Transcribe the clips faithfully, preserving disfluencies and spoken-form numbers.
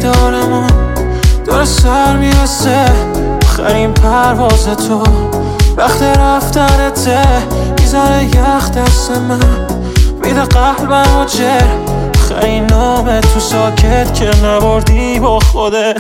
دیدارمون داره سر میرسه، آخرین پرواز تو وقت رفتنته، میزنه یخ دست من، میده قلبم و جر، آخرین نامه تو ساکت که نبردی با خودت.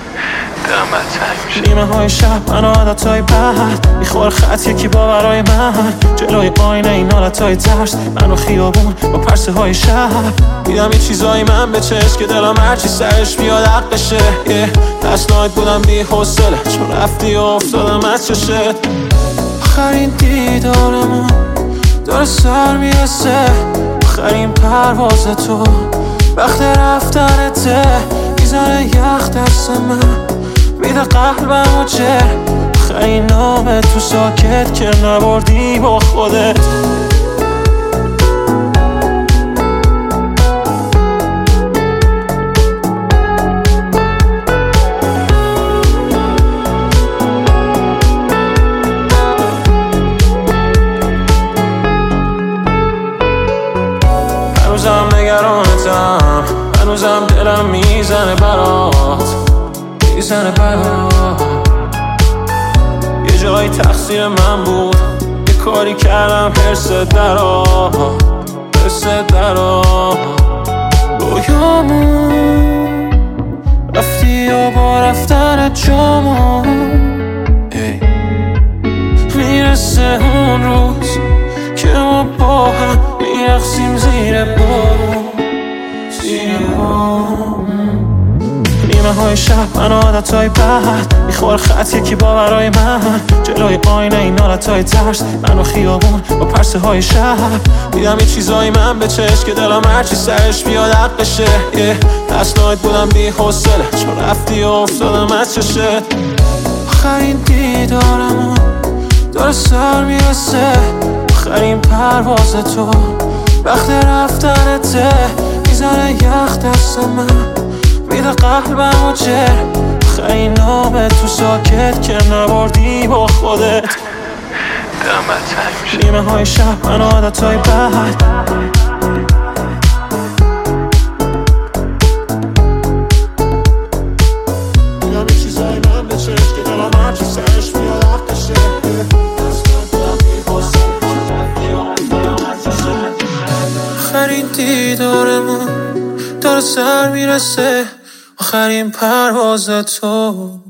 نیمه های شب من عادت های بد میخور خط یکی باورای من، جلوی آینه این حالت های ترس منو خیابون با پرسه های شب، دیدم یه چیزایی من به چشم که دلم هرچی سرش بیاد حقشه. یه پس نایت بودم بی حوصله چون رفتی و افتادم از چشت. آخرین دیدارمون داره سر میرسه، آخرین پرواز تو وقت رفتنته، میزنه یخ دست من، میده قلبم و جر، آخرین نامه تو ساکت که نبردی با خودت. هنوزم نگرانتم، هنوزم دلم میزنه برات، میزنه برات. یه جایی تقصیر من بود، یه کاری کردم حرست درا، حرست درا. رویامون رفتی و با رفتن جامون میرسه اون روز که ما با هم میرقصیم زیر بارون، زیر بارون. نیمه های شب من عادت های بد میخور خط یکی باورای من، جلوی آینه این حالت های ترس منو خیابون با پرسه های شب، دیدم یه چیزایی من به چشم که دلم هرچی سرش بیاد حقشه. یه پس نایت بودم بی حوصله چون رفتی و افتادم از چشت. آخرین دیدارمون داره سر میرسه، آخرین پرواز تو وقت رفتنته، میزنه یخ دست من، میده قلبم و جر، آخرین نامه تو ساکت که نبردی با خودت. نیمه های شب من عادت های بد دیدم یه چیزایی من به چشم که دلم هرچی سرش بیاد حقشه. آخرین دیدارمون داره سر میرسه، آخرین پرواز تو